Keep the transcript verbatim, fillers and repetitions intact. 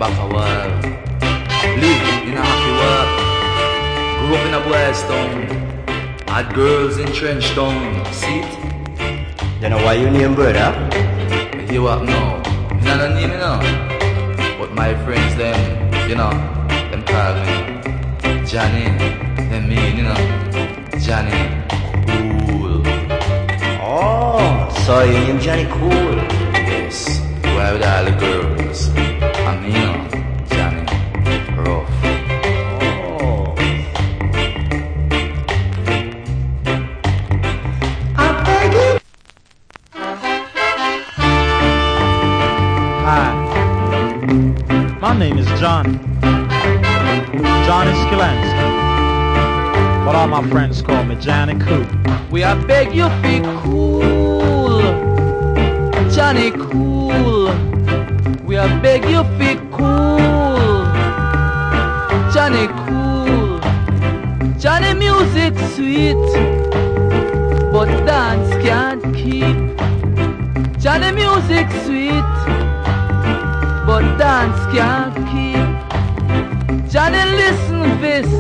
a while. Live in a happy world. Grew up in a boys town. Had girls in trench town. See it? You know why you name brother? But you up now. You know the name, you know. But my friends them, you know, them call me Johnny. Them mean, you know, Johnny Cool. Oh, so you name Johnny Cool? Yes. Why with all the girls? I mean, you know, Johnny Rough. Oh. I beg you. Hi, my name is Johnny, Johnny Skelansky, but all my friends call me Johnny Cool. We are beg you be cool, Johnny Cool. We are beg you be cool, Johnny Cool. Johnny music sweet, but dance can't keep. Johnny music sweet, but dance can't keep. Johnny listen this,